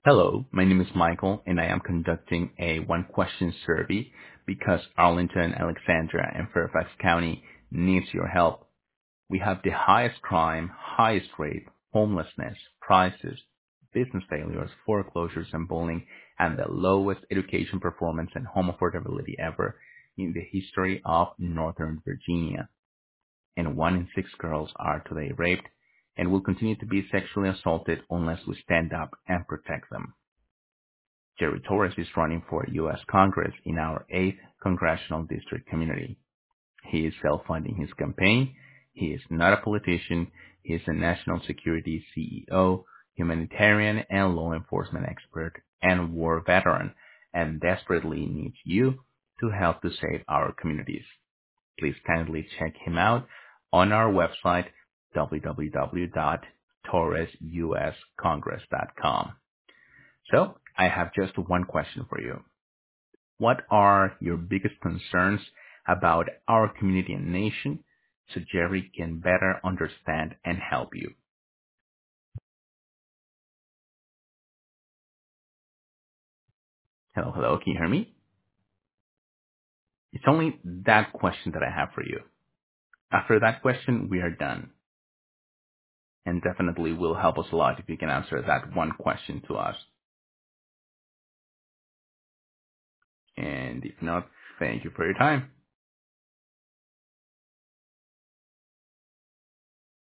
Hello, my name is Michael, and I am conducting a one-question survey because Arlington, Alexandria, and Fairfax County needs your help. We have the highest crime, highest rape, homelessness, prices, business failures, foreclosures, and bullying, and the lowest education performance and home affordability ever in the history of Northern Virginia. And 1 in 6 girls are today raped and will continue to be sexually assaulted unless we stand up and protect them. Jerry Torres is running for U.S. Congress in our 8th Congressional District community. He is self-funding his campaign. He is not a politician. He is a national security CEO, humanitarian and law enforcement expert, and war veteran, and desperately needs you to help to save our communities. Please kindly check him out on our website, www.torresuscongress.com. So I have just one question for you. What are your biggest concerns about our community and nation so Jerry can better understand and help you? Hello, hello, can you hear me? It's only that question that I have for you. After that question, we are done. And definitely will help us a lot if you can answer that one question to us. And if not, thank you for your time.